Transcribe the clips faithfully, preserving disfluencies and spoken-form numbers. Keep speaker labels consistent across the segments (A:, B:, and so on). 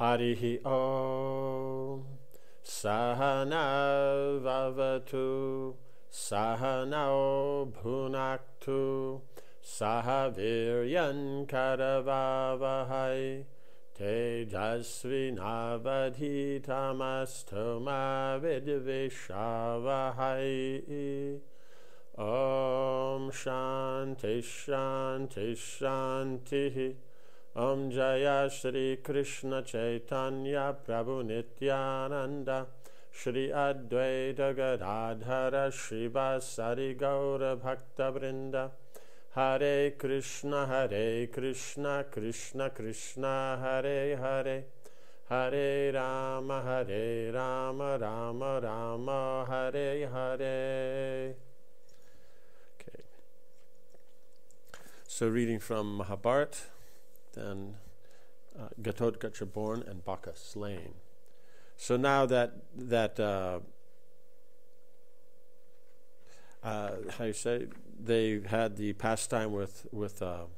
A: Harihi Om Sahana Vavatu Sahanao Bhunaktu Sahaviryan Karavavahai Tejasvinavadhitamastu ma vidvishavahai. Om Shanti Shanti Shanti. Om Jaya Shri Krishna Chaitanya Prabhu Nityananda Shri Advaita Gadadhara Srivasari Gaura Bhakta Vrinda. Hare Krishna Hare Krishna Krishna Krishna Hare Hare Hare Rama Hare Rama Rama Rama Hare Hare. Okay. So reading from Mahabharata, then uh, Gatotkacha born and Baka slain. So now that that uh, uh, how you say they had the pastime with with uh,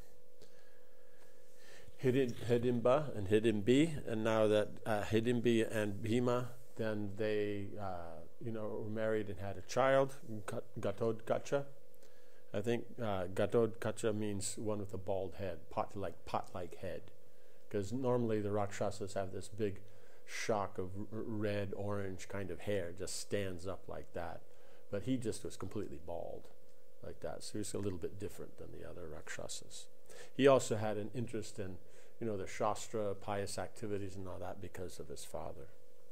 A: Hidin, Hidimba and Hidimbi, and now that uh, Hidimbi and Bhima, then they uh, you know were married and had a child, Gatotkacha. I think uh, Gatotkacha means one with a bald head, pot like pot-like head, because normally the Rakshasas have this big shock of r- red, orange kind of hair, just stands up like that. But he just was completely bald, like that. So he's a little bit different than the other Rakshasas. He also had an interest in, you know, the Shastra, pious activities and all that because of his father.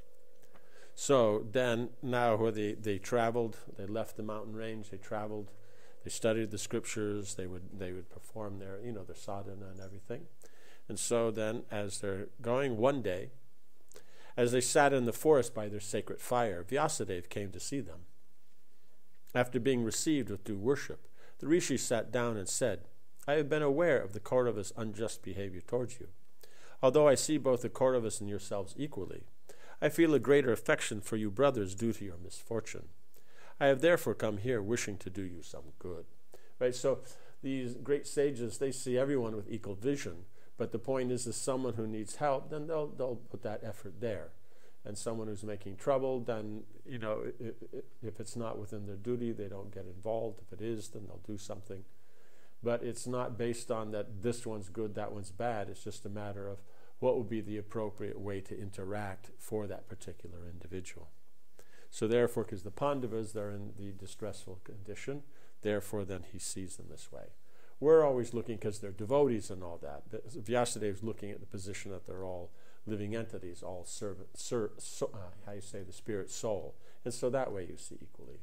A: So then, now where they, they traveled, they left the mountain range, they traveled. They studied the scriptures, they would they would perform their, you know, their sadhana and everything. And so then, as they're going one day, as they sat in the forest by their sacred fire, Vyasadeva came to see them. After being received with due worship, the rishi sat down and said, I have been aware of the Kauravas' unjust behavior towards you. Although I see both the Kauravas and yourselves equally, I feel a greater affection for you brothers due to your misfortune. I have therefore come here wishing to do you some good. Right? So these great sages, they see everyone with equal vision, but the point is, is someone who needs help, then they'll they'll put that effort there. And someone who's making trouble, then, you know, if, if it's not within their duty, they don't get involved. If it is, then they'll do something. But it's not based on that this one's good, that one's bad. It's just a matter of what would be the appropriate way to interact for that particular individual. So therefore, because the Pandavas, they're in the distressful condition, therefore then he sees them this way. We're always looking, because they're devotees and all that, Vyasadeva is looking at the position that they're all living entities, all servant, ser, so, uh, how you say, the spirit soul. And so that way you see equally.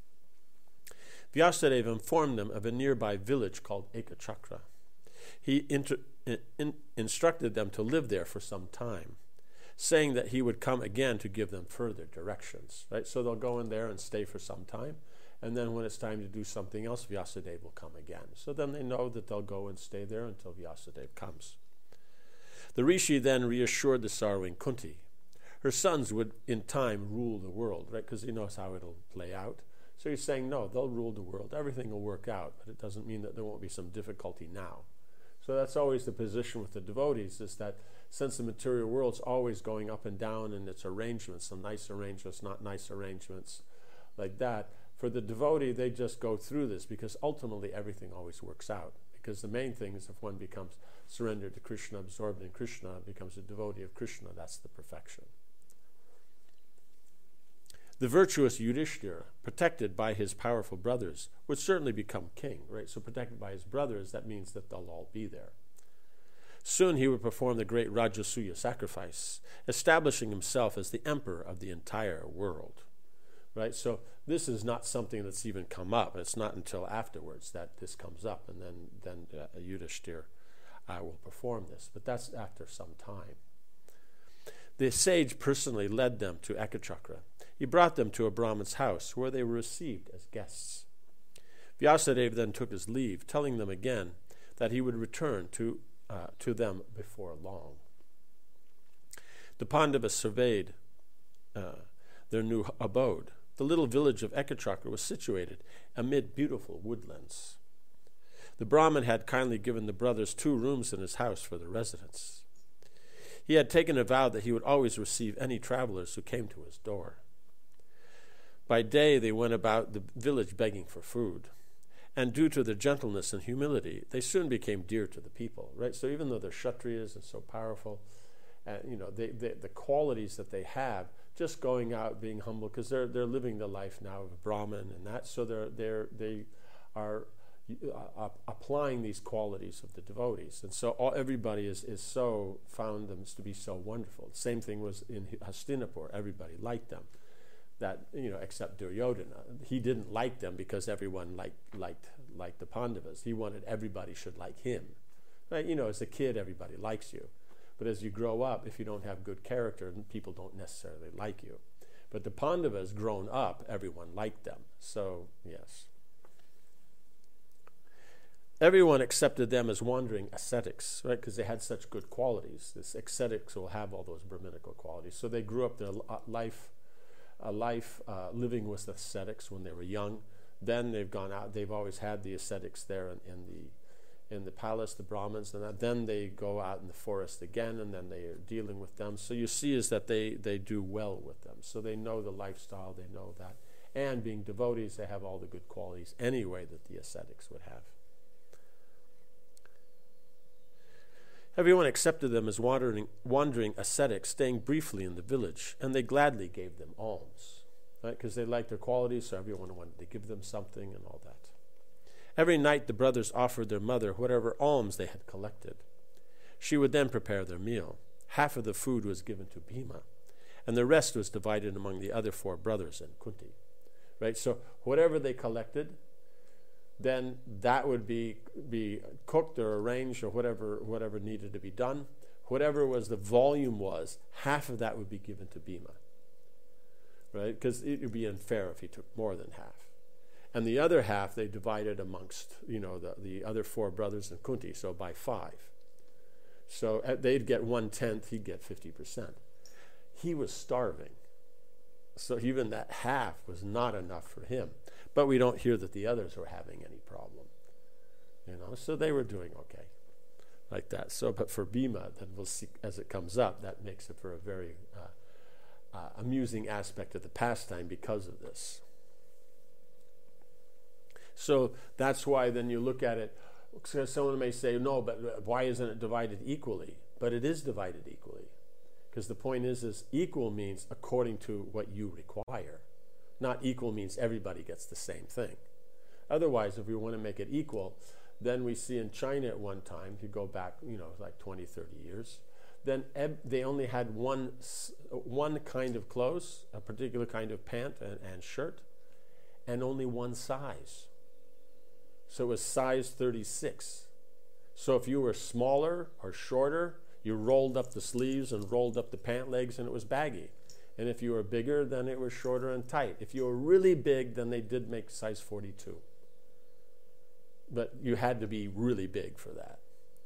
A: Vyasadeva informed them of a nearby village called Ekachakra. He inter, in, in, instructed them to live there for some time, saying that he would come again to give them further directions. Right? So they'll go in there and stay for some time, and then when it's time to do something else, Vyasadeva will come again. So then they know that they'll go and stay there until Vyasadeva comes. The rishi then reassured the sorrowing Kunti. Her sons would in time rule the world, right? Because he knows how it'll play out. So he's saying, no, they'll rule the world. Everything will work out, but it doesn't mean that there won't be some difficulty now. So that's always the position with the devotees, is that since the material world's always going up and down in its arrangements, some nice arrangements, not nice arrangements, like that, for the devotee, they just go through this because ultimately everything always works out. Because the main thing is if one becomes surrendered to Krishna, absorbed in Krishna, becomes a devotee of Krishna, that's the perfection. The virtuous Yudhishthira, protected by his powerful brothers, would certainly become king, right? So protected by his brothers, that means that they'll all be there. Soon he would perform the great Rajasuya sacrifice, establishing himself as the emperor of the entire world, right? So this is not something that's even come up. It's not until afterwards that this comes up, and then, then uh, Yudhishthira uh, will perform this. But that's after some time. The sage personally led them to Ekachakra. He brought them to a Brahmin's house, where they were received as guests. Vyasadeva then took his leave, telling them again that he would return to, uh, to them before long. The Pandavas surveyed uh, their new abode. The little village of Ekachakra was situated amid beautiful woodlands. The Brahmin had kindly given the brothers two rooms in his house for their residence. He had taken a vow that he would always receive any travelers who came to his door. By day they went about the village begging for food. And due to their gentleness and humility, they soon became dear to the people, right? So even though they're Kshatriyas and so powerful, uh, you know, they, they, the qualities that they have, just going out, being humble, because they're they're living the life now of a Brahmin and that, so they're they're they are uh, applying these qualities of the devotees, and so all, everybody is is so found them to be so wonderful. The same thing was in Hastinapur; everybody liked them. That, you know, except Duryodhana, he didn't like them because everyone liked liked liked the Pandavas. He wanted everybody should like him, right? You know, as a kid, everybody likes you, but as you grow up, if you don't have good character, then people don't necessarily like you. But the Pandavas, grown up, everyone liked them. So yes, everyone accepted them as wandering ascetics, right? Because they had such good qualities. This ascetics will have all those Brahminical qualities. So they grew up their life. A life uh, living with ascetics when they were young. Then they've gone out. They've always had the ascetics there in, in the in the palace, the Brahmins, and that. Then they go out in the forest again, and then they are dealing with them. So you see is that they they do well with them. So they know the lifestyle. They know that, and being devotees, they have all the good qualities anyway that the ascetics would have. Everyone accepted them as wandering, wandering ascetics, staying briefly in the village, and they gladly gave them alms, right? Because they liked their qualities, so everyone wanted to give them something and all that. Every night the brothers offered their mother whatever alms they had collected. She would then prepare their meal. Half of the food was given to Bhima, and the rest was divided among the other four brothers and Kunti, right? So whatever they collected, then that would be be cooked or arranged or whatever whatever needed to be done. Whatever was the volume was, half of that would be given to Bhima, right? Because it would be unfair if he took more than half. And the other half they divided amongst, you know, the, the other four brothers and Kunti, so by five. So uh, they'd get one-tenth, he'd get fifty percent. He was starving. So even that half was not enough for him. But we don't hear that the others were having any problem. You know, so they were doing okay like that. So, but for Bhima, then we'll see as it comes up, that makes it for a very uh, uh, amusing aspect of the pastime because of this. So that's why then you look at it, so someone may say, no, but why isn't it divided equally? But it is divided equally. Because the point is, is equal means according to what you require. Not equal means everybody gets the same thing. Otherwise, if we want to make it equal, then we see in China at one time, if you go back, you know, like twenty, thirty years, then eb- they only had one one kind of clothes, a particular kind of pant and, and shirt, and only one size. So it was size thirty-six. So if you were smaller or shorter, you rolled up the sleeves and rolled up the pant legs and it was baggy. And if you were bigger, then it was shorter and tight. If you were really big, then they did make size forty-two. But you had to be really big for that.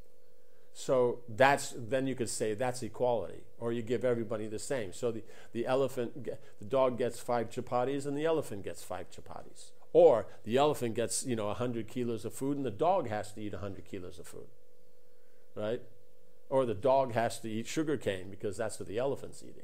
A: So that's then you could say that's equality, or you give everybody the same. So the, the elephant, the dog gets five chapatis and the elephant gets five chapatis. Or the elephant gets, you know, one hundred kilos of food and the dog has to eat one hundred kilos of food, right? Or the dog has to eat sugar cane because that's what the elephant's eating.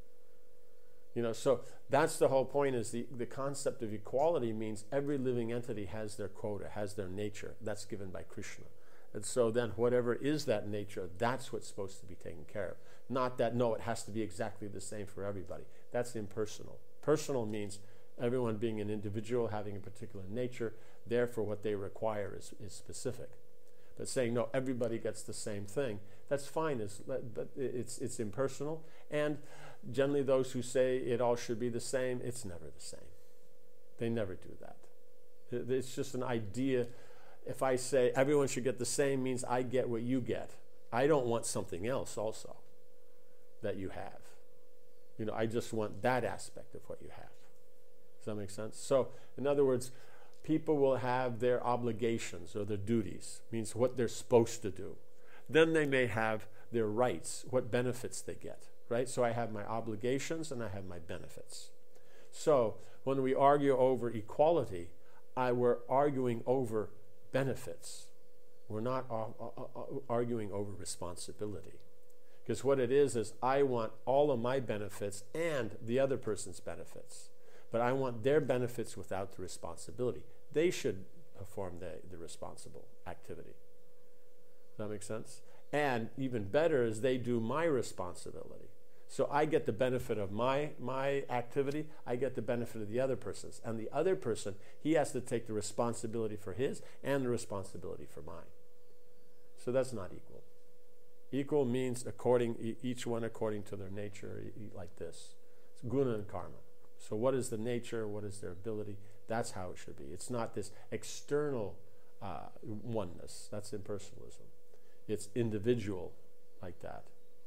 A: You know, so that's the whole point, is the, the concept of equality means every living entity has their quota, has their nature. That's given by Krishna. And so then whatever is that nature, that's what's supposed to be taken care of. Not that, no, it has to be exactly the same for everybody. That's impersonal. Personal means everyone being an individual, having a particular nature, therefore what they require is, is specific. But saying, no, everybody gets the same thing, that's fine, it's, but it's, it's impersonal. And generally those who say it all should be the same, it's never the same. They never do that. It's just an idea. If I say everyone should get the same, means I get what you get. I don't want something else also that you have. You know, I just want that aspect of what you have. Does that make sense? So, in other words, people will have their obligations or their duties, means what they're supposed to do. Then they may have their rights, what benefits they get, right? So I have my obligations and I have my benefits. So when we argue over equality, I, we're arguing over benefits. We're not uh, uh, uh, arguing over responsibility. Because what it is is I want all of my benefits and the other person's benefits. But I want their benefits without the responsibility. They should perform the, the responsible activity. Does that make sense? And even better is they do my responsibility. So I get the benefit of my, my activity, I get the benefit of the other person's. And the other person, he has to take the responsibility for his and the responsibility for mine. So that's not equal. Equal means according, each one according to their nature, like this. It's guna and karma. So what is the nature? What is their ability? That's how it should be. It's not this external uh, oneness. That's impersonalism. It's individual like that.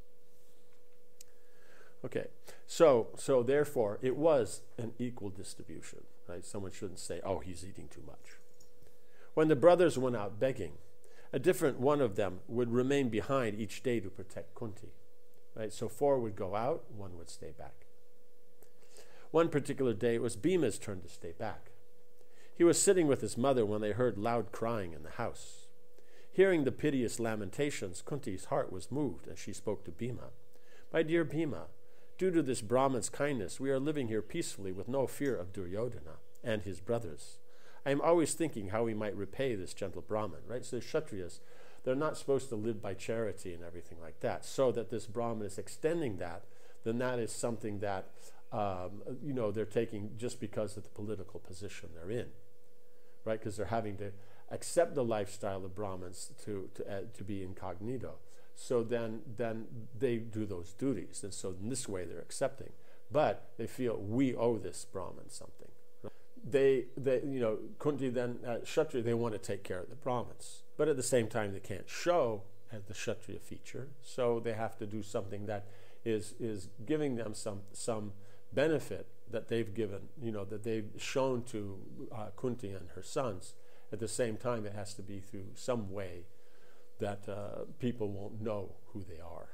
A: Okay, so so therefore it was an equal distribution. Right? Someone shouldn't say, "Oh, he's eating too much." When the brothers went out begging, a different one of them would remain behind each day to protect Kunti. Right? So four would go out, one would stay back. One particular day, it was Bhima's turn to stay back. He was sitting with his mother when they heard loud crying in the house. Hearing the piteous lamentations, Kunti's heart was moved, and she spoke to Bhima. "My dear Bhima, due to this Brahman's kindness, we are living here peacefully with no fear of Duryodhana and his brothers. I am always thinking how we might repay this gentle Brahman." Right? So the Kshatriyas, they're not supposed to live by charity and everything like that. So that this Brahman is extending that, then that is something that um, you know they're taking just because of the political position they're in, right? Because they're having to accept the lifestyle of Brahmins to to, uh, to be incognito. So then then they do those duties, and so in this way they're accepting. But they feel we owe this Brahmin something. They they you know Kunti then uh, Kshatriya, they want to take care of the Brahmins, but at the same time they can't show as the Kshatriya feature, so they have to do something that is is giving them some some benefit that they've given, you know, that they've shown to uh, Kunti and her sons. At the same time, it has to be through some way that uh, people won't know who they are.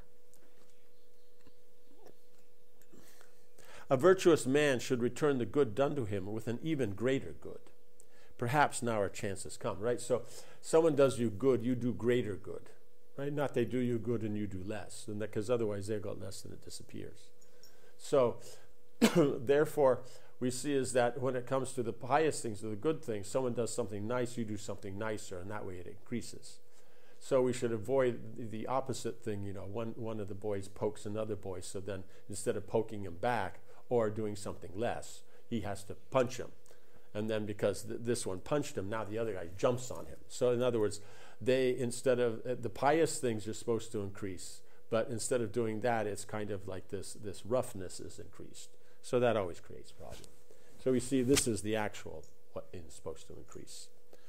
A: A virtuous man should return the good done to him with an even greater good. Perhaps now our chance has come, right? So someone does you good, you do greater good, right? Not they do you good and you do less, because otherwise they got less and it disappears. So therefore, we see is that when it comes to the pious things, or the good things, someone does something nice, you do something nicer, and that way it increases. So we should avoid the opposite thing, you know, one, one of the boys pokes another boy, so then instead of poking him back or doing something less, he has to punch him. And then because th- this one punched him, now the other guy jumps on him. So in other words, they, instead of, uh, the pious things are supposed to increase, but instead of doing that, it's kind of like this, this roughness is increased. So that always creates problem. So we see this is the actual, what is supposed to increase.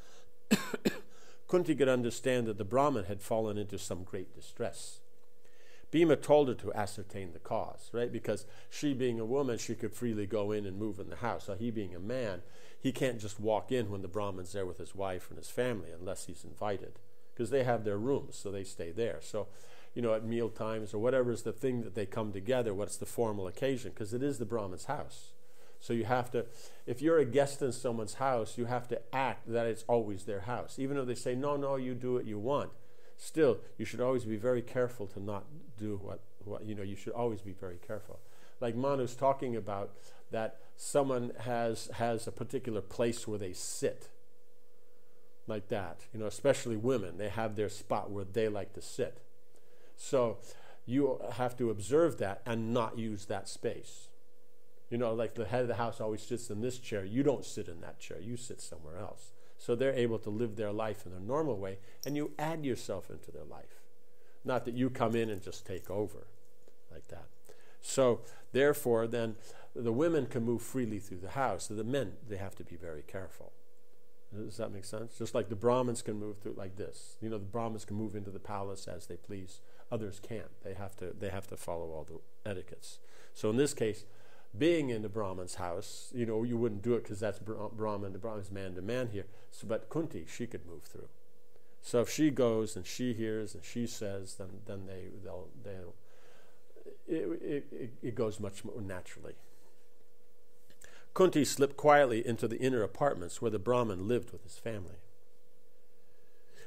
A: Kunti could understand that the Brahmin had fallen into some great distress. Bhima told her to ascertain the cause, right? Because she being a woman, she could freely go in and move in the house. So he being a man, he can't just walk in when the Brahmin's there with his wife and his family unless he's invited. Because they have their rooms, so they stay there. So, you know, at meal times or whatever is the thing that they come together, what's the formal occasion? Because it is the Brahmin's house. So you have to, if you're a guest in someone's house, you have to act that it's always their house. Even though they say, no, no, you do what you want. Still, you should always be very careful to not do what, what you know, you should always be very careful. Like Manu's talking about that someone has has a particular place where they sit. Like that. You know, especially women, they have their spot where they like to sit. So you have to observe that and not use that space. You know, like the head of the house always sits in this chair. You don't sit in that chair. You sit somewhere else. So they're able to live their life in their normal way, and you add yourself into their life. Not that you come in and just take over like that. So therefore, then, the women can move freely through the house. So the men, they have to be very careful. Does that make sense? Just like the Brahmins can move through like this. You know, the Brahmins can move into the palace as they please. Others can't. They have to, they have to follow all the etiquettes. So in this case, being in the Brahman's house, you know, you wouldn't do it because that's Brahman, the Brahman's man to man here. So, but Kunti, she could move through. So if she goes and she hears and she says, then then they they'll they'll it it, it goes much more naturally. Kunti slipped quietly into the inner apartments where the Brahman lived with his family.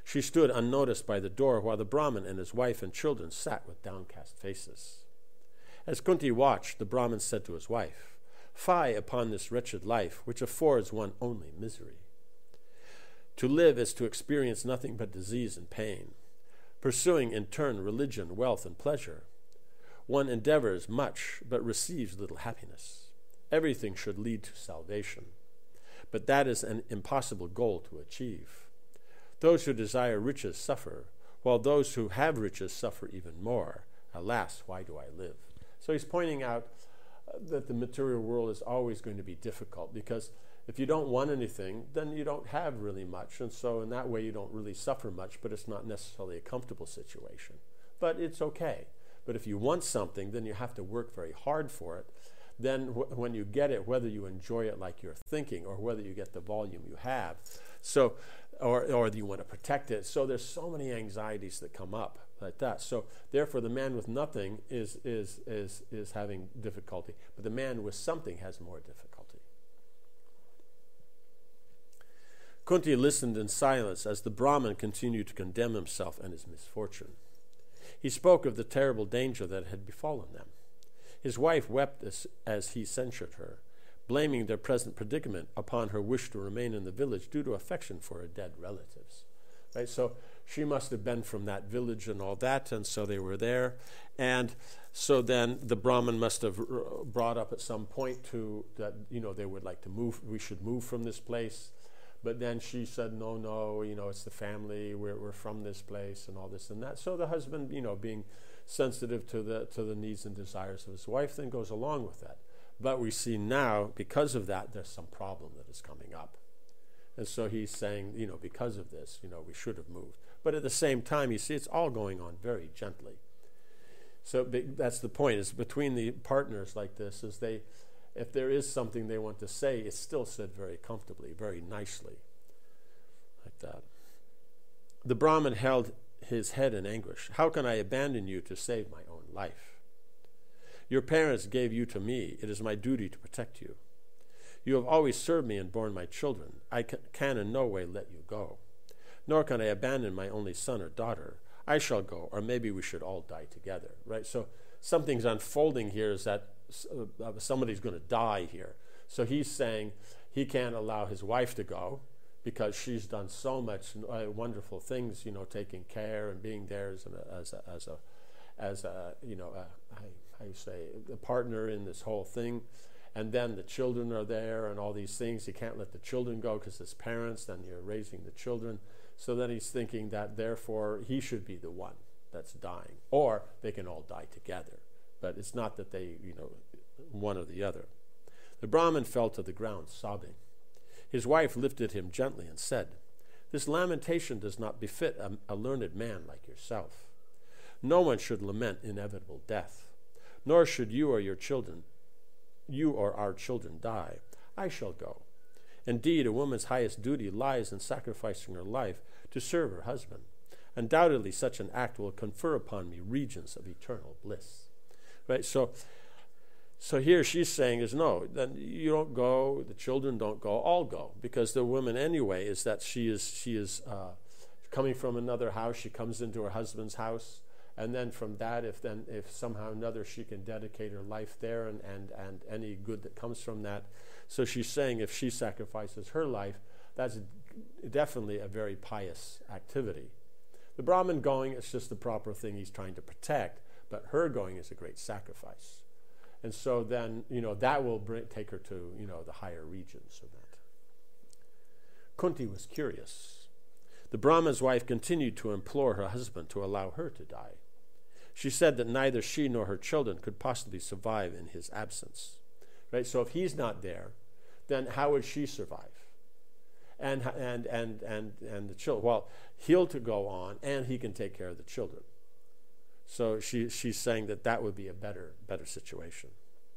A: She stood unnoticed by the door while the Brahmin and his wife and children sat with downcast faces. As Kunti watched, the Brahmin said to his wife, "Fie upon this wretched life, which affords one only misery. To live is to experience nothing but disease and pain, pursuing in turn religion, wealth, and pleasure. One endeavors much, but receives little happiness. Everything should lead to salvation, but that is an impossible goal to achieve. Those who desire riches suffer, while those who have riches suffer even more. Alas, why do I live?" So he's pointing out uh, that the material world is always going to be difficult, because if you don't want anything, then you don't have really much. And so in that way, you don't really suffer much, but it's not necessarily a comfortable situation. But it's okay. But if you want something, then you have to work very hard for it. Then w- when you get it, whether you enjoy it like you're thinking or whether you get the volume you have, so or, or you want to protect it. So there's so many anxieties that come up like that. So therefore, the man with nothing is, is, is, is having difficulty, but the man with something has more difficulty. Kunti listened in silence as the Brahmin continued to condemn himself and his misfortune. He spoke of the terrible danger that had befallen them. His wife wept as, as he censured her, blaming their present predicament upon her wish to remain in the village due to affection for her dead relatives. Right? So she must have been from that village and all that, and so they were there. And so then the Brahmin must have brought up at some point to that, you know, they would like to move, we should move from this place. But then she said, no, no, you know, it's the family, we're, we're from this place and all this and that. So the husband, you know, being sensitive to the to the needs and desires of his wife, then goes along with that. But we see now, because of that, there's some problem that is coming up. And so he's saying, you know, because of this, you know, we should have moved. But at the same time, you see, it's all going on very gently. So that's the point, is between the partners like this, is they, if there is something they want to say, it's still said very comfortably, very nicely, like that. The Brahmin held his head in anguish. "How can I abandon you to save my own life? Your parents gave you to me. It is my duty to protect you. You have always served me and borne my children. I can in no way let you go. Nor can I abandon my only son or daughter. I shall go, or maybe we should all die together." Right? So something's unfolding here, is that uh, somebody's going to die here. So he's saying he can't allow his wife to go because she's done so much uh, wonderful things, you know, taking care and being there as, an, as a, as a, as a, you know, a, how you say, a partner in this whole thing. And then the children are there and all these things. You can't let the children go because it's parents, then you're raising the children. So then he's thinking that therefore he should be the one that's dying. Or they can all die together. But it's not that they, you know, one or the other. The Brahmin fell to the ground sobbing. His wife lifted him gently and said, "This lamentation does not befit a, a learned man like yourself. No one should lament inevitable death, nor should you or your children, you or our children die. I shall go. Indeed, a woman's highest duty lies in sacrificing her life to serve her husband. Undoubtedly, such an act will confer upon me regions of eternal bliss." Right? So, so here she's saying is, no, then you don't go, the children don't go, all go. Because the woman anyway is that she is, she is uh, coming from another house. She comes into her husband's house. And then from that, if then if somehow or another she can dedicate her life there and, and, and any good that comes from that. So she's saying if she sacrifices her life, that's definitely a very pious activity. The Brahmin going, it's just the proper thing he's trying to protect, but her going is a great sacrifice. And so then, you know, that will bring, take her to, you know, the higher regions of that. Kunti was curious. The Brahmin's wife continued to implore her husband to allow her to die. She said that neither she nor her children could possibly survive in his absence. Right? So if he's not there, then how would she survive? And and and and and the children. Well, he'll to go on, and he can take care of the children. So she she's saying that that would be a better better situation.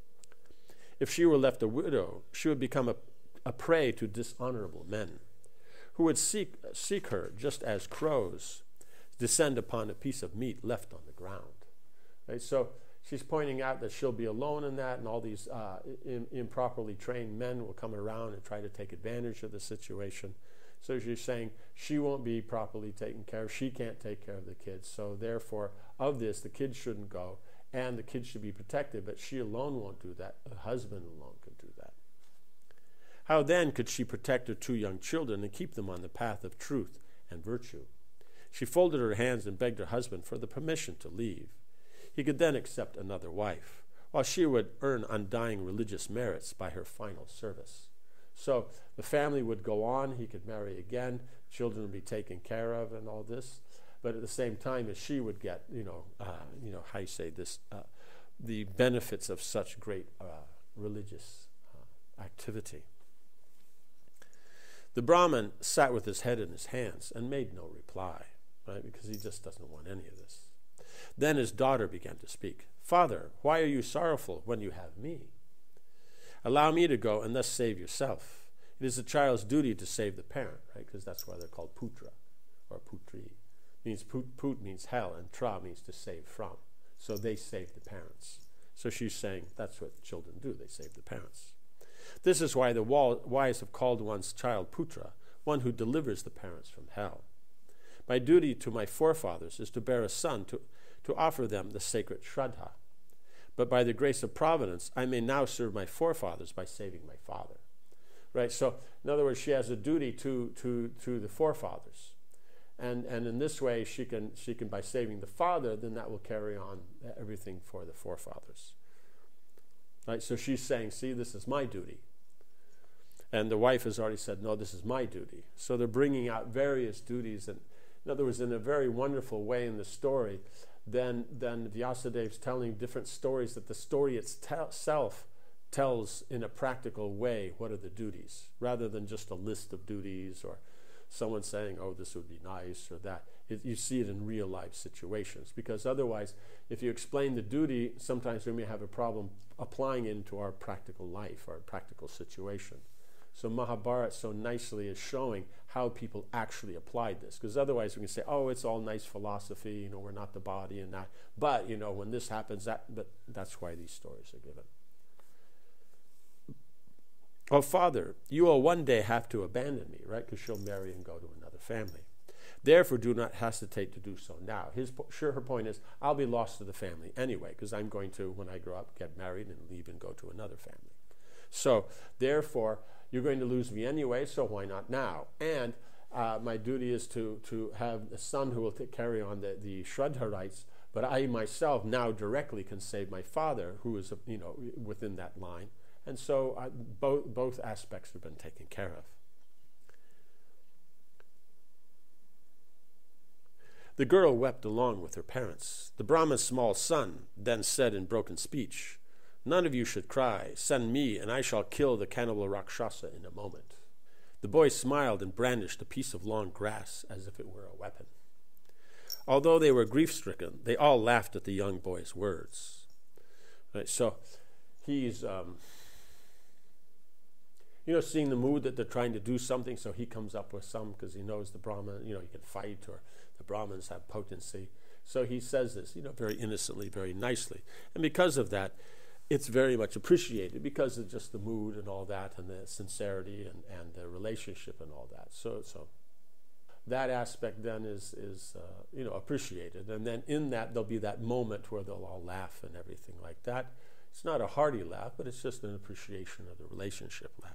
A: If she were left a widow, she would become a, a prey to dishonorable men, who would seek seek her just as crows descend upon a piece of meat left on the ground. Right? So she's pointing out that she'll be alone in that, and all these uh, in, improperly trained men will come around and try to take advantage of the situation. So she's saying she won't be properly taken care of. She can't take care of the kids. So therefore, of this, the kids shouldn't go, and the kids should be protected, but she alone won't do that. Her husband alone could do that. How then could she protect her two young children and keep them on the path of truth and virtue? She folded her hands and begged her husband for the permission to leave. He could then accept another wife, while she would earn undying religious merits by her final service. So the family would go on, he could marry again, children would be taken care of and all this, but at the same time as she would get, you know, uh, you know, how you say this, uh, the benefits of such great uh, religious uh, activity. The Brahmin sat with his head in his hands and made no reply, right, because he just doesn't want any of this. Then his daughter began to speak. Father, why are you sorrowful when you have me? Allow me to go and thus save yourself. It is the child's duty to save the parent, right? Because that's why they're called putra or putri. Means put, put means hell, and tra means to save from. So they save the parents. So she's saying that's what children do. They save the parents. This is why the wise have called one's child putra, one who delivers the parents from hell. My duty to my forefathers is to bear a son to, to offer them the sacred shraddha. But by the grace of providence, I may now serve my forefathers by saving my father. Right? So, in other words, she has a duty to, to, to the forefathers. And, and in this way, she can, she can, by saving the father, then that will carry on everything for the forefathers. Right? So she's saying, see, this is my duty. And the wife has already said, no, this is my duty. So they're bringing out various duties. And in other words, in a very wonderful way in the story, then, then Vyasadev's telling different stories that the story itself tells in a practical way what are the duties, rather than just a list of duties or someone saying, oh, this would be nice or that. It, you see it in real life situations, because otherwise, if you explain the duty, sometimes we may have a problem applying it into our practical life, our practical situation. So Mahabharata so nicely is showing how people actually applied this, because otherwise we can say, oh, it's all nice philosophy, you know, we're not the body and that. But, you know, when this happens, that, but that's why these stories are given. Oh, Father, you will one day have to abandon me, right? Because she'll marry and go to another family. Therefore, do not hesitate to do so now. His, sure, her point is, I'll be lost to the family anyway, because I'm going to, when I grow up, get married and leave and go to another family. So, therefore, you're going to lose me anyway, so why not now? And uh, my duty is to, to have a son who will t- carry on the, the Shraddha rites, but I myself now directly can save my father, who is, you know, within that line. And so uh, both, both aspects have been taken care of. The girl wept along with her parents. The Brahma's small son then said in broken speech, none of you should cry. Send me, and I shall kill the cannibal Rakshasa in a moment. The boy smiled and brandished a piece of long grass as if it were a weapon. Although they were grief-stricken, they all laughed at the young boy's words. Right, so he's, um, you know, seeing the mood that they're trying to do something, so he comes up with some because he knows the Brahman, you know, he can fight, or the Brahmins have potency. So he says this, you know, very innocently, very nicely. And because of that, it's very much appreciated because of just the mood and all that, and the sincerity and, and the relationship and all that. So, so that aspect then is, is uh, you know, appreciated. And then in that, there'll be that moment where they'll all laugh and everything like that. It's not a hearty laugh, but it's just an appreciation of the relationship laugh.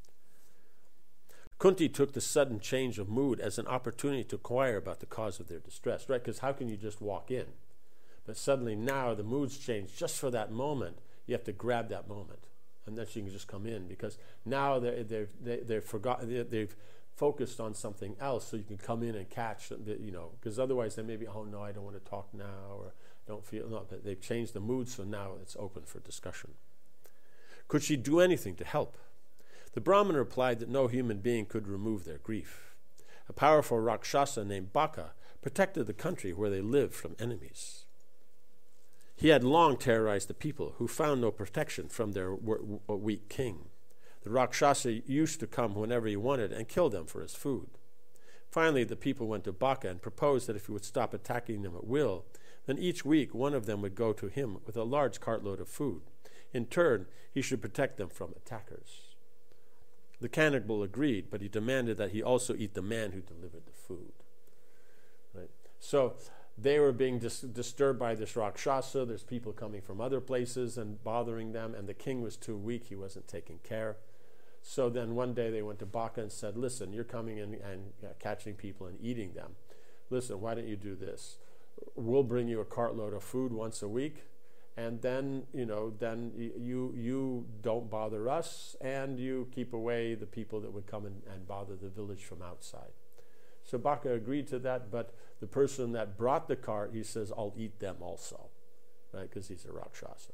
A: Kunti took the sudden change of mood as an opportunity to inquire about the cause of their distress, right? Because how can you just walk in? But suddenly now the mood's changed just for that moment. You have to grab that moment, and then you can just come in, because now they're, they've, they, they've forgotten, they've focused on something else, so you can come in and catch, you know, because otherwise they may be, oh no, I don't want to talk now, or don't feel, no, but they've changed the mood, so now it's open for discussion. Could she do anything to help? The Brahmin replied that no human being could remove their grief. A powerful Rakshasa named Baka protected the country where they lived from enemies. He had long terrorized the people, who found no protection from their weak king. The Rakshasa used to come whenever he wanted and kill them for his food. Finally, the people went to Baka and proposed that if he would stop attacking them at will, then each week one of them would go to him with a large cartload of food. In turn, he should protect them from attackers. The cannibal agreed, but he demanded that he also eat the man who delivered the food. Right? So they were being dis- disturbed by this Rakshasa. There's people coming from other places and bothering them, and the king was too weak. He wasn't taking care. So then one day they went to Baka and said, listen, you're coming in and uh, catching people and eating them. Listen, why don't you do this? We'll bring you a cartload of food once a week, and then, you know, then you you don't bother us, and you keep away the people that would come and, and bother the village from outside. So Baka agreed to that, but the person that brought the cart, he says, I'll eat them also, right? Because he's a Rakshasa.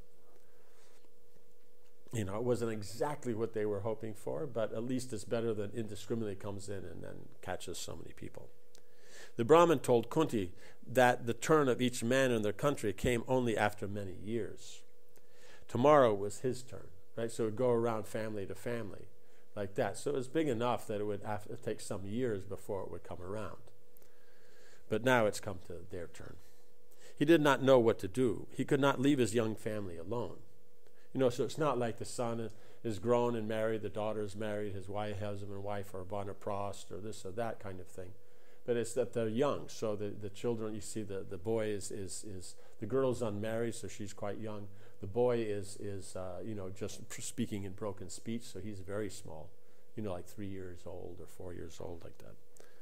A: You know, it wasn't exactly what they were hoping for, but at least it's better than indiscriminately comes in and then catches so many people. The Brahmin told Kunti that the turn of each man in their country came only after many years. Tomorrow was his turn, right? So it would go around family to family like that. So it was big enough that it would have to take some years before it would come around. But now it's come to their turn. He did not know what to do. He could not leave his young family alone. You know, so it's not like the son is grown and married, the daughter is married, his wife, husband and wife are Banaprost or this or that kind of thing. But it's that they're young. So the, the children, you see the, the boy is, is, is, the girl's unmarried, so she's quite young. The boy is, is uh, you know, just speaking in broken speech, so he's very small. You know, like three years old or four years old, like that.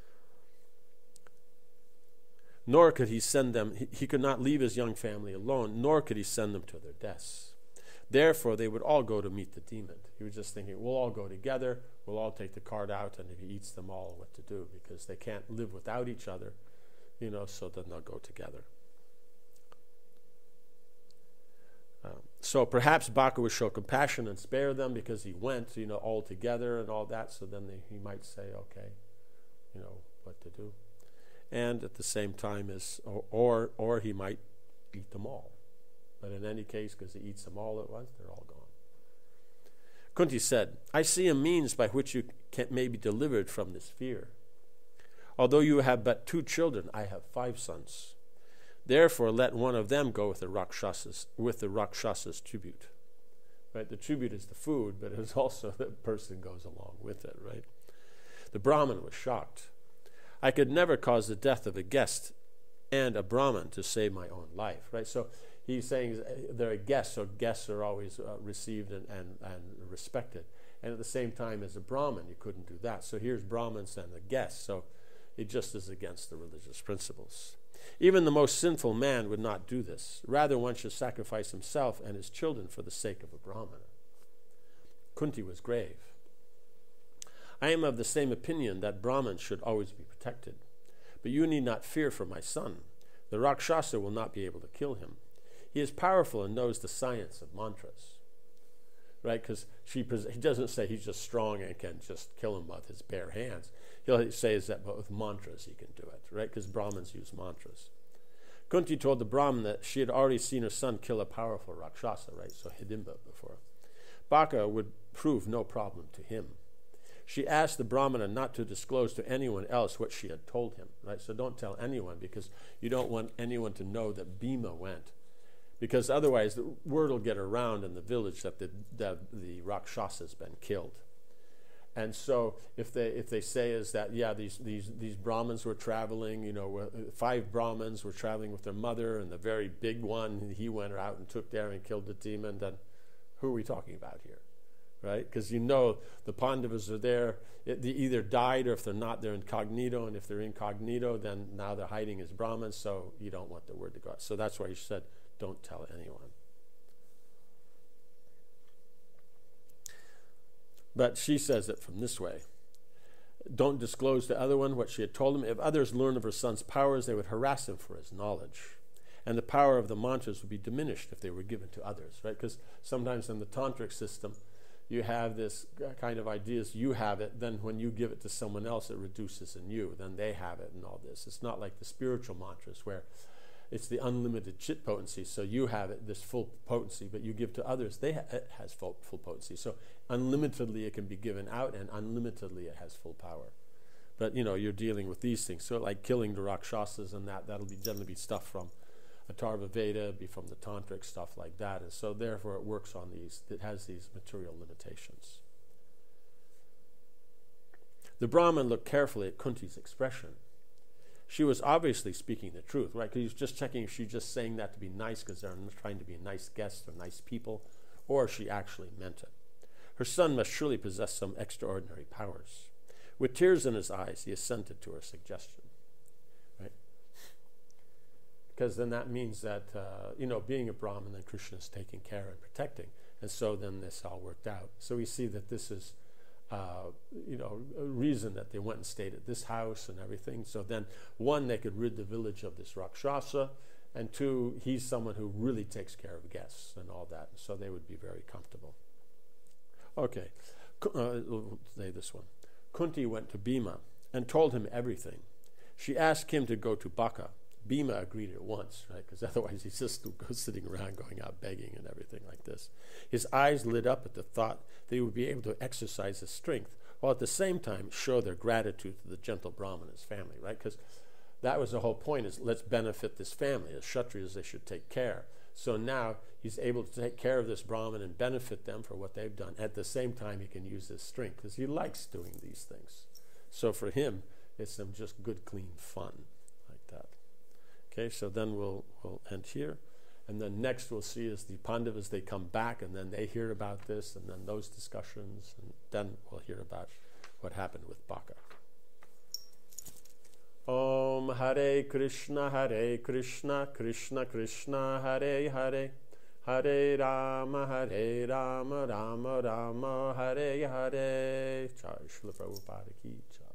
A: Nor could he send them, he, he could not leave his young family alone, nor could he send them to their deaths. Therefore, they would all go to meet the demon. He was just thinking, we'll all go together, we'll all take the cart out, and if he eats them all, what to do, because they can't live without each other, you know, so then they'll go together. Um, so perhaps Baka would show compassion and spare them because he went, you know, all together and all that, so then they, he might say, okay, you know, what to do. And at the same time, as, or, or, or he might eat them all. But in any case, because he eats them all at once, they're all gone. Kunti said, I see a means by which you can, may be delivered from this fear. Although you have but two children, I have five sons. Therefore, let one of them go with the Rakshasas, with the Rakshasa's tribute. Right? The tribute is the food, but it's also the person goes along with it, right? The Brahmin was shocked. I could never cause the death of a guest and a Brahmin to save my own life, right? So he's saying they're a guest, so guests are always uh, received and, and, and respected. And at the same time, as a Brahmin, you couldn't do that. So here's Brahmins and the guests, so it just is against the religious principles. Even the most sinful man would not do this. Rather, one should sacrifice himself and his children for the sake of a Brahmana. Kunti was grave. I am of the same opinion that Brahmins should always be protected. But you need not fear for my son. The Rakshasa will not be able to kill him. He is powerful and knows the science of mantras. Right? Because she pres- he doesn't say he's just strong and can just kill him with his bare hands. He'll say is that but with mantras he can do it. Right? Because Brahmins use mantras. Kunti told the Brahmin that she had already seen her son kill a powerful Rakshasa, right? So Hidimba before. Baka would prove no problem to him. She asked the Brahmana not to disclose to anyone else what she had told him, right? So don't tell anyone, because you don't want anyone to know that Bhima went. Because otherwise the word will get around in the village that the, the, the Rakshasa has been killed. And so if they if they say is that, yeah, these, these, these Brahmins were traveling, you know, five Brahmins were traveling with their mother, and the very big one, he went out and took there and killed the demon, then who are we talking about here? Right? Because you know the Pandavas are there. It, they either died, or if they're not, they're incognito. And if they're incognito, then now they're hiding as Brahmins, so you don't want the word to go out. So that's why he said, don't tell anyone. But she says it from this way. Don't disclose to other one what she had told him. If others learn of her son's powers, they would harass him for his knowledge. And the power of the mantras would be diminished if they were given to others, right? Because sometimes in the tantric system, you have this kind of ideas, you have it, then when you give it to someone else, it reduces in you, then they have it and all this. It's not like the spiritual mantras where it's the unlimited chit potency, so you have it, this full potency, but you give to others, they ha- it has full, full potency. So unlimitedly it can be given out, and unlimitedly it has full power. But, you know, you're dealing with these things. So like killing the Rakshasas and that, that'll be generally be stuff from Atharva Veda, be from the tantric, stuff like that. And so therefore it works on these, it has these material limitations. The Brahmin looked carefully at Kunti's expression. She was obviously speaking the truth, right? Because he was just checking if she's just saying that to be nice because they're trying to be nice guests or nice people, or she actually meant it. Her son must surely possess some extraordinary powers. With tears in his eyes, he assented to her suggestion, right? Because then that means that, uh, you know, being a Brahmin, then Krishna is taking care and protecting. And so then this all worked out. So we see that this is, uh, you know, a reason that they went and stayed at this house and everything. So then, one, they could rid the village of this Rakshasa, and two, he's someone who really takes care of guests and all that. So they would be very comfortable. Okay, uh, we'll say this one. Kunti went to Bhima and told him everything. She asked him to go to Baka. Bhima agreed at once, right? Because otherwise he's just sitting around going out begging and everything like this. His eyes lit up at the thought that he would be able to exercise his strength while at the same time show their gratitude to the gentle Brahman and his family, right? Because that was the whole point, is let's benefit this family. As Kshatriyas, they should take care. So now he's able to take care of this Brahmin and benefit them for what they've done. At the same time, he can use his strength because he likes doing these things. So for him, it's some just good, clean fun like that. Okay, so then we'll we'll end here. And then next we'll see is the Pandavas, they come back and then they hear about this and then those discussions. And then we'll hear about what happened with Baka. Om Hare Krishna, Hare Krishna, Krishna Krishna, Hare Hare, Hare Rama, Hare Rama, Rama Rama, Hare Hare. Jai Srila Prabhupada Ki Jai.